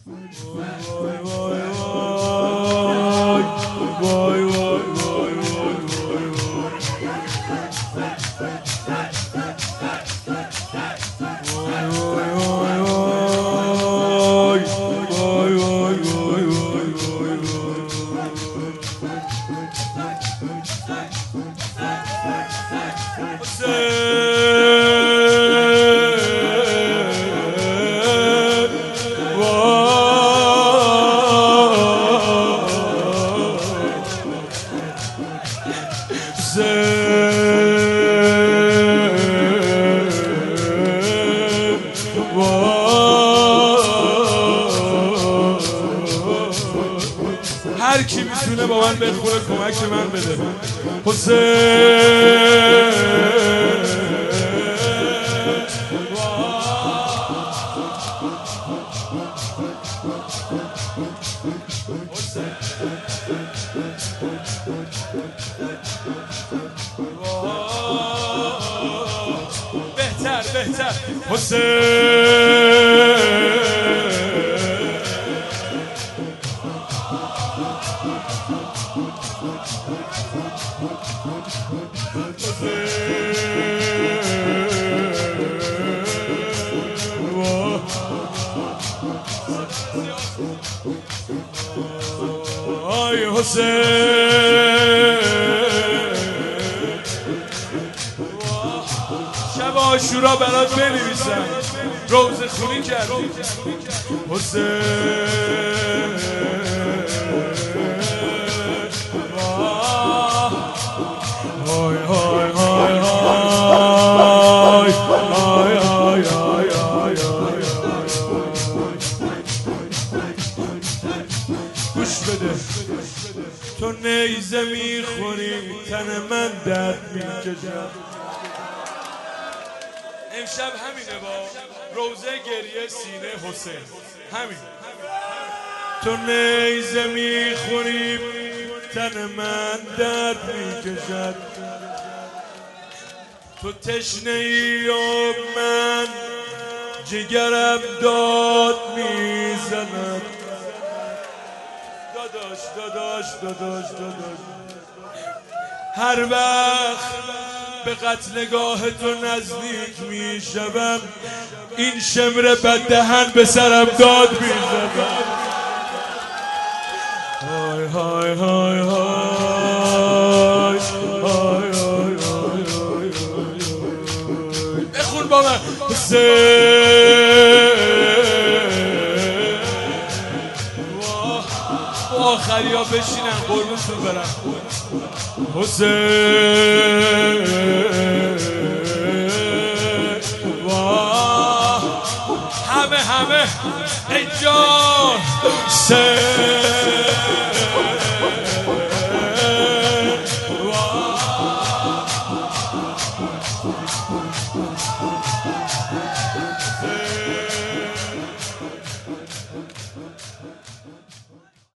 هر کی میتونه با من بخونه کمک من بده. حسین بهتر حسین شب عاشورا برات بنویسم روزه خونی کردی حسین های های های های های های گوش بده تو نیزه میخوری تن من درد میکشد. امشب همینه با روزه گریه سینه حسین همین. تو نیزه میخوری تن من درد میکشد. تو تشنه ای و من جگرم داد میزند. داداش هر وقت به قتلگاه تو نزدیک میشم این شمر بددهن به سرم داد میزند. های های های های بخون با من آخری ها بشینن قربونتون برم. حسین همه ای جان